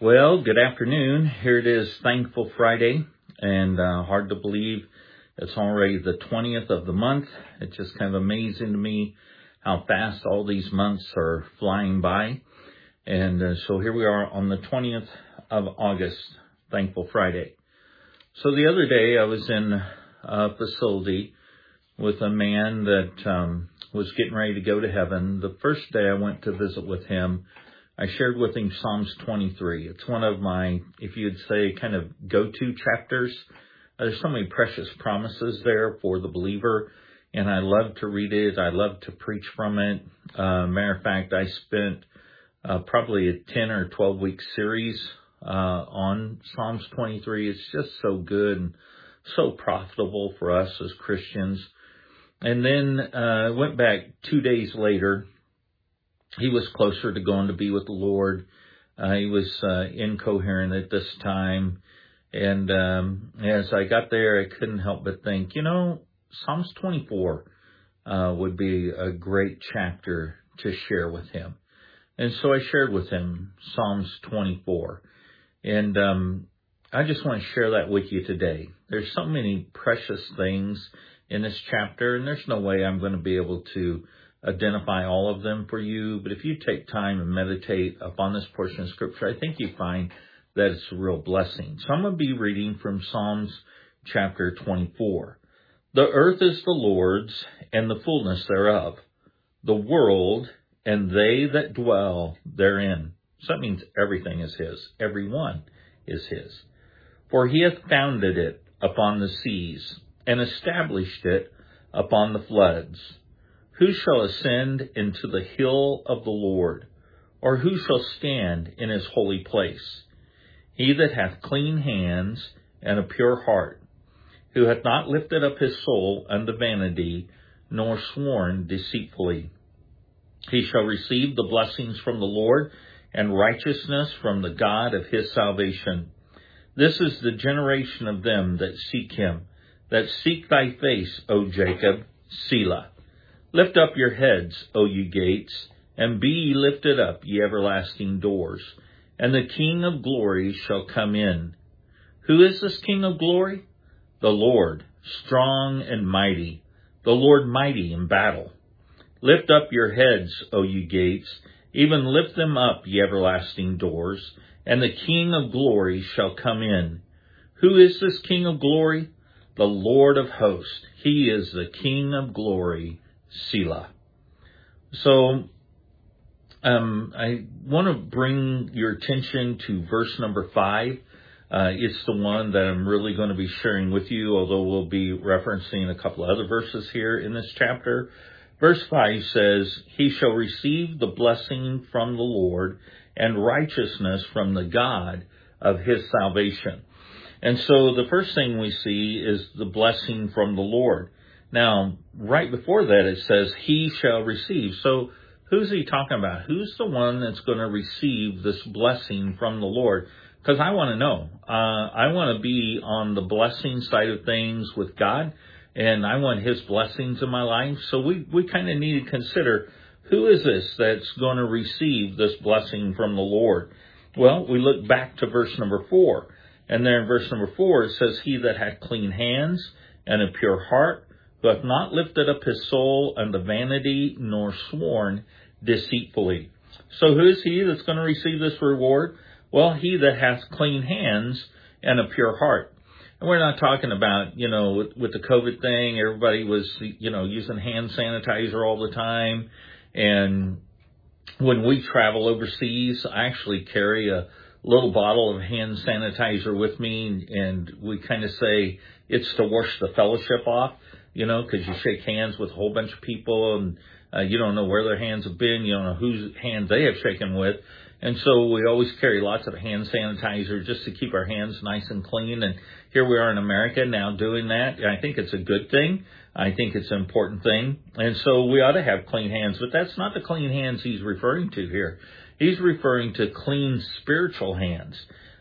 Well, good afternoon. Here it is, Thankful Friday, and hard to believe it's already the 20th of the month. It's just kind of amazing to me how fast all these months are flying by. And so here we are on the 20th of August, Thankful Friday. So the other day I was in a facility with a man that was getting ready to go to heaven. The first day I went to visit with him, I shared with him Psalms 23. It's one of my, if you'd say, kind of go-to chapters. There's so many precious promises there for the believer, and I love to read it. I love to preach from it. Matter of fact, I spent probably a 10 or 12-week series on Psalms 23. It's just so good and so profitable for us as Christians. And then I went back 2 days later. He was closer to going to be with the Lord. He was incoherent at this time. And as I got there, I couldn't help but think, Psalms 24 would be a great chapter to share with him. And so I shared with him Psalms 24. And I just want to share that with you today. There's so many precious things in this chapter, and there's no way I'm going to be able to identify all of them for you, but if you take time and meditate upon this portion of Scripture, I think you find that it's a real blessing. So I'm going to be reading from Psalms chapter 24. The earth is the Lord's, and the fullness thereof, the world, and they that dwell therein. So that means everything is His. Everyone is His. For He hath founded it upon the seas, and established it upon the floods. Who shall ascend into the hill of the Lord, or who shall stand in His holy place? He that hath clean hands and a pure heart, who hath not lifted up his soul unto vanity, nor sworn deceitfully. He shall receive the blessings from the Lord, and righteousness from the God of his salvation. This is the generation of them that seek Him, that seek thy face, O Jacob, Selah. Lift up your heads, O ye gates, and be ye lifted up, ye everlasting doors, and the King of glory shall come in. Who is this King of glory? The Lord, strong and mighty, the Lord mighty in battle. Lift up your heads, O ye gates, even lift them up, ye everlasting doors, and the King of glory shall come in. Who is this King of glory? The Lord of hosts. He is the King of glory. Selah. So, I want to bring your attention to verse number 5. It's the one that I'm really going to be sharing with you, although we'll be referencing a couple of other verses here in this chapter. Verse 5 says, He shall receive the blessing from the Lord and righteousness from the God of his salvation. And so the first thing we see is the blessing from the Lord. Now, right before that, it says, He shall receive. So who's he talking about? Who's the one that's going to receive this blessing from the Lord? Because I want to know. I want to be on the blessing side of things with God, and I want His blessings in my life. So we kind of need to consider, who is this that's going to receive this blessing from the Lord? Well, we look back to verse number 4. And there in verse number 4, it says, He that hath clean hands and a pure heart, who hath not lifted up his soul unto vanity, nor sworn deceitfully. So who is he that's going to receive this reward? Well, he that hath clean hands and a pure heart. And we're not talking about, with the COVID thing, everybody was, using hand sanitizer all the time. And when we travel overseas, I actually carry a little bottle of hand sanitizer with me, and we kind of say it's to wash the fellowship off. Because you shake hands with a whole bunch of people, and you don't know where their hands have been. You don't know whose hands they have shaken with. And so we always carry lots of hand sanitizer just to keep our hands nice and clean. And here we are in America now doing that. I think it's a good thing. I think it's an important thing. And so we ought to have clean hands. But that's not the clean hands he's referring to here. He's referring to clean spiritual hands.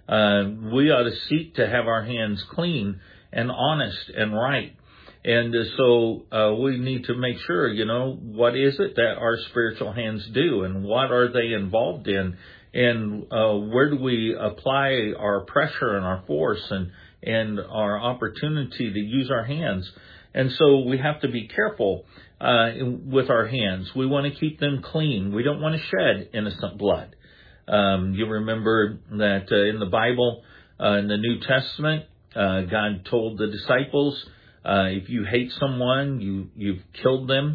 We ought to seek to have our hands clean and honest and right. And so we need to make sure, what is it that our spiritual hands do, and what are they involved in And where do we apply our pressure and our force and our opportunity to use our hands? And so we have to be careful with our hands. We want to keep them clean. We don't want to shed innocent blood. You remember that in the Bible, in the New Testament, God told the disciples, if you hate someone, you've killed them.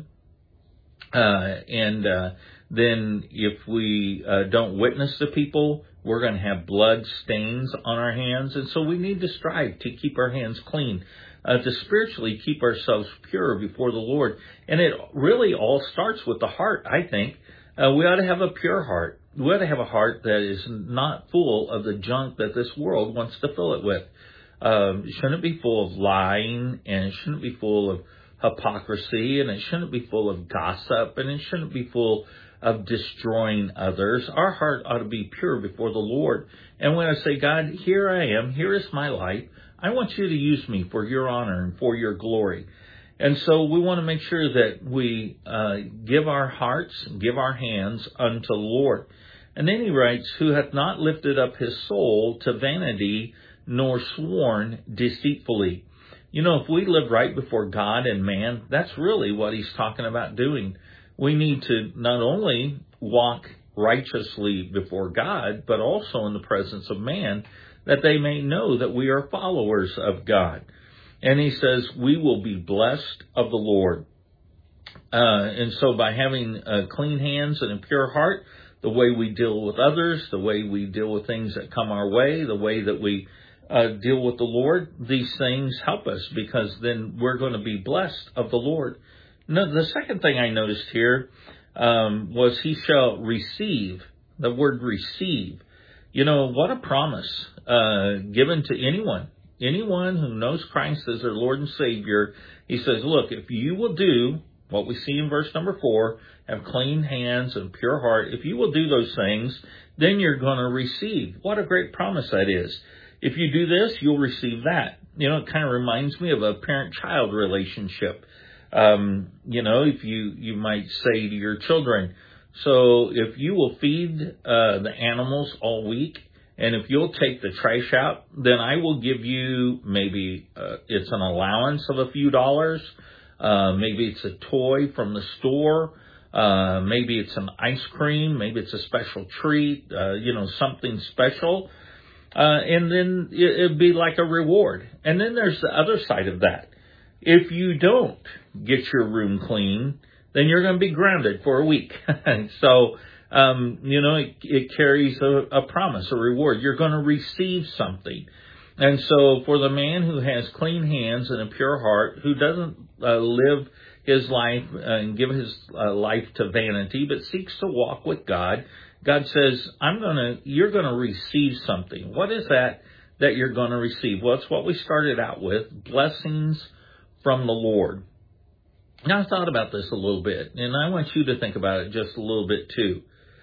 Then if we don't witness to people, we're going to have blood stains on our hands. And so we need to strive to keep our hands clean, to spiritually keep ourselves pure before the Lord. And it really all starts with the heart, I think. We ought to have a pure heart. We ought to have a heart that is not full of the junk that this world wants to fill it with. It shouldn't be full of lying, and it shouldn't be full of hypocrisy, and it shouldn't be full of gossip, and it shouldn't be full of destroying others. Our heart ought to be pure before the Lord. And when I say, God, here I am, here is my life, I want you to use me for your honor and for your glory. And so we want to make sure that we give our hearts, give our hands unto the Lord. And then he writes, who hath not lifted up his soul to vanity, nor sworn deceitfully. You know, if we live right before God and man, that's really what he's talking about doing. We need to not only walk righteously before God, but also in the presence of man, that they may know that we are followers of God. And he says, we will be blessed of the Lord. And so by having clean hands and a pure heart, the way we deal with others, the way we deal with things that come our way, the way that we deal with the Lord, these things help us, because then we're going to be blessed of the Lord. Now, the second thing I noticed here was he shall receive, the word receive. You know, what a promise given to anyone who knows Christ as their Lord and Savior. He says, look, if you will do what we see in verse number 4, have clean hands and pure heart, if you will do those things, then you're going to receive. What a great promise that is. If you do this, you'll receive that. You know, it kind of reminds me of a parent-child relationship. You know, if you might say to your children, so if you will feed the animals all week, and if you'll take the trash out, then I will give you maybe it's an allowance of a few dollars. Maybe it's a toy from the store. Maybe it's an ice cream. Maybe it's a special treat, you know, something special. And then it'd be like a reward. And then there's the other side of that. If you don't get your room clean, then you're going to be grounded for a week. So, you know, it carries a promise, a reward. You're going to receive something. And so for the man who has clean hands and a pure heart, who doesn't live his life and give his life to vanity, but seeks to walk with God, God says, you're going to receive something. What is that you're going to receive? Well, it's what we started out with, blessings from the Lord. Now, I thought about this a little bit, and I want you to think about it just a little bit too.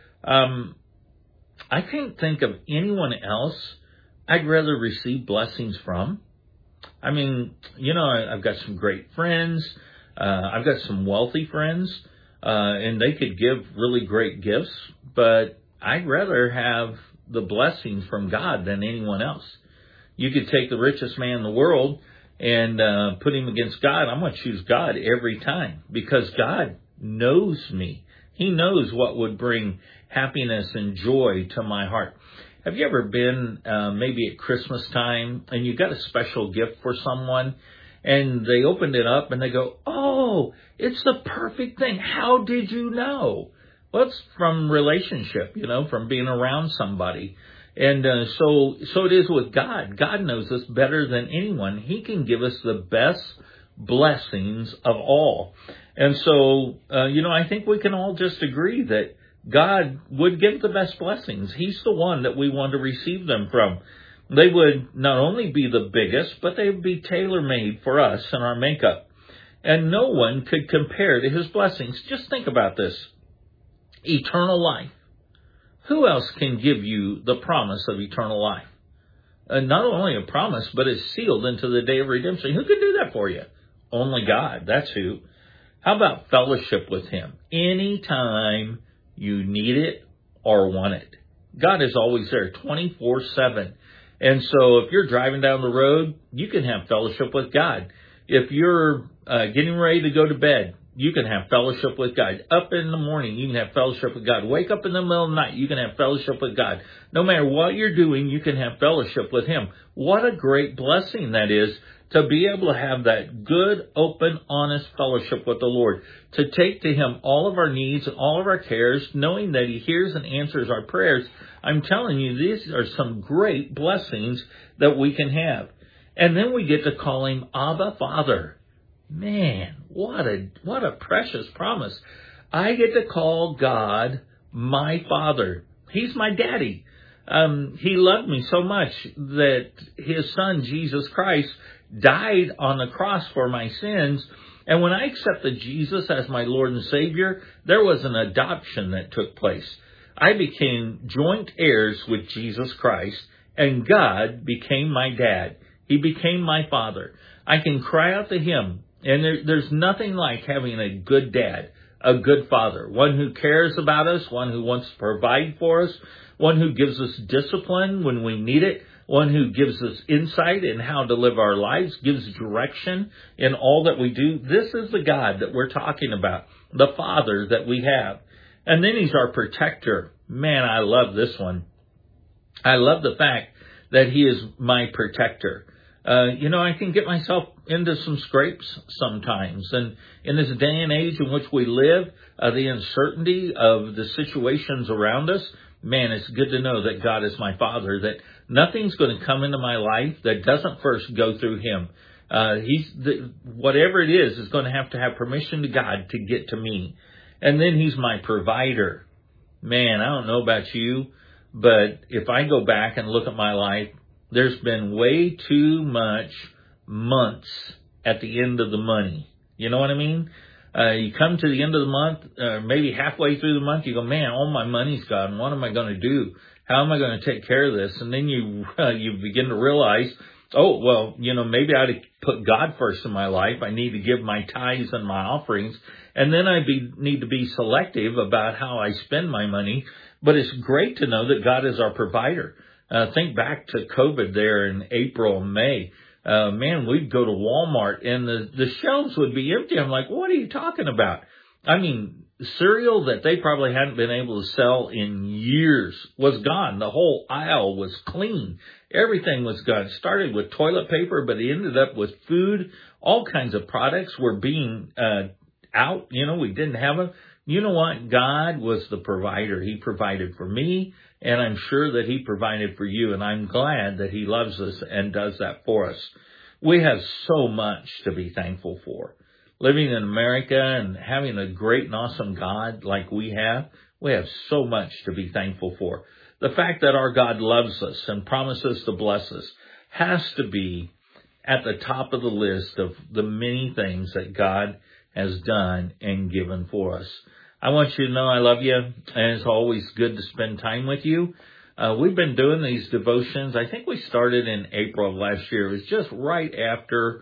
I can't think of anyone else I'd rather receive blessings from. I mean, you know, I've got some great friends. I've got some wealthy friends, and they could give really great gifts, but I'd rather have the blessings from God than anyone else. You could take the richest man in the world and put him against God. I'm going to choose God every time, because God knows me. He knows what would bring happiness and joy to my heart. Have you ever been maybe at Christmas time and you got a special gift for someone, and they opened it up and they go, oh, it's the perfect thing. How did you know? Well, it's from relationship, you know, from being around somebody. And so it is with God. God knows us better than anyone. He can give us the best blessings of all. And so, you know, I think we can all just agree that God would give the best blessings. He's the one that we want to receive them from. They would not only be the biggest, but they would be tailor-made for us and our makeup. And no one could compare to his blessings. Just think about this. Eternal life. Who else can give you the promise of eternal life? Not only a promise, but it's sealed into the day of redemption. Who can do that for you? Only God. That's who. How about fellowship with him? Anytime you need it or want it. God is always there 24/7. And so if you're driving down the road, you can have fellowship with God. If you're getting ready to go to bed, you can have fellowship with God. Up in the morning, you can have fellowship with God. Wake up in the middle of the night, you can have fellowship with God. No matter what you're doing, you can have fellowship with Him. What a great blessing that is, to be able to have that good, open, honest fellowship with the Lord, to take to Him all of our needs and all of our cares, knowing that He hears and answers our prayers. I'm telling you, these are some great blessings that we can have. And then we get to call Him Abba Father. Man, what a precious promise. I get to call God my Father. He's my daddy. He loved me so much that His Son, Jesus Christ, died on the cross for my sins. And when I accepted Jesus as my Lord and Savior, there was an adoption that took place. I became joint heirs with Jesus Christ, and God became my dad. He became my Father. I can cry out to Him, and there's nothing like having a good dad, a good father, one who cares about us, one who wants to provide for us, one who gives us discipline when we need it, one who gives us insight in how to live our lives, gives direction in all that we do. This is the God that we're talking about, the Father that we have. And then He's our protector. Man, I love this one. I love the fact that He is my protector. I can get myself into some scrapes sometimes. And in this day and age in which we live, the uncertainty of the situations around us, man, it's good to know that God is my Father, that nothing's going to come into my life that doesn't first go through Him. Whatever it is going to have permission to God to get to me. And then He's my provider. Man, I don't know about you, but if I go back and look at my life, there's been way too much months at the end of the money. You know what I mean? You come to the end of the month, maybe halfway through the month, you go, man, all my money's gone. What am I going to do? How am I going to take care of this? And then you begin to realize, oh, well, maybe I ought to put God first in my life. I need to give my tithes and my offerings. And then I need to be selective about how I spend my money. But it's great to know that God is our provider. Think back to COVID there in April and May. Man, we'd go to Walmart and the shelves would be empty. I'm like, what are you talking about? I mean, cereal that they probably hadn't been able to sell in years was gone. The whole aisle was clean. Everything was gone. It started with toilet paper, but it ended up with food. All kinds of products were being out. We didn't have them. You know what? God was the provider. He provided for me, and I'm sure that He provided for you, and I'm glad that He loves us and does that for us. We have so much to be thankful for. Living in America and having a great and awesome God like we have so much to be thankful for. The fact that our God loves us and promises to bless us has to be at the top of the list of the many things that God has done and given for us. I want you to know I love you, and it's always good to spend time with you. We've been doing these devotions. I think we started in April of last year. It was just right after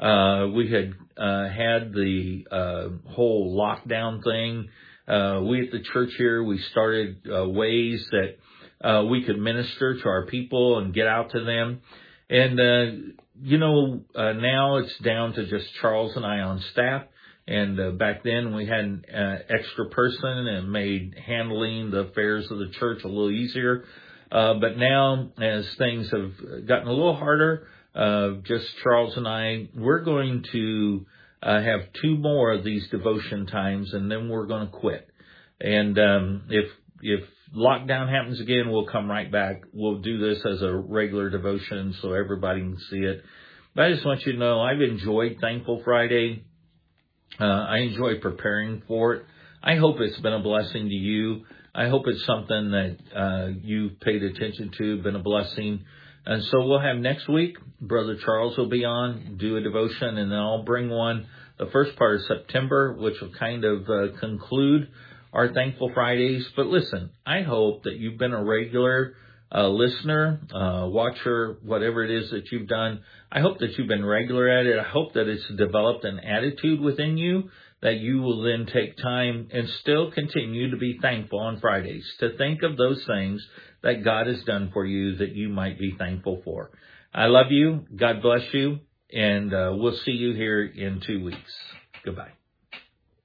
we had had the whole lockdown thing. We at the church here, we started ways that we could minister to our people and get out to them. And, now it's down to just Charles and I on staff. And back then we had an extra person and made handling the affairs of the church a little easier. But now, as things have gotten a little harder, just Charles and I, we're going to have 2 more of these devotion times, and then we're going to quit. And if lockdown happens again, we'll come right back. We'll do this as a regular devotion so everybody can see it. But I just want you to know I've enjoyed Thankful Friday. I enjoy preparing for it. I hope it's been a blessing to you. I hope it's something that you've paid attention to, been a blessing. And so we'll have next week, Brother Charles will be on, do a devotion, and then I'll bring one the first part of September, which will kind of conclude our Thankful Fridays. But listen, I hope that you've been a regular listener, watcher, whatever it is that you've done. I hope that you've been regular at it. I hope that it's developed an attitude within you that you will then take time and still continue to be thankful on Fridays, to think of those things that God has done for you that you might be thankful for. I love you. God bless you. And we'll see you here in 2 weeks. Goodbye.